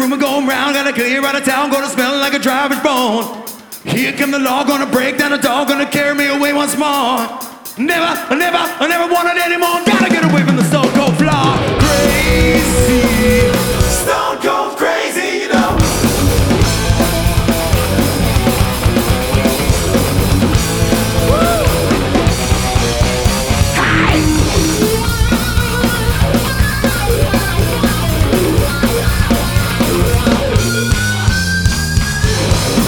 rumor going round, gotta clear out of town, gonna smell like a driver's bone. Here come the law, gonna break down the door, gonna carry me away once more. Never, I never want it anymore. Gotta get away from the so-called flaw. Crazy.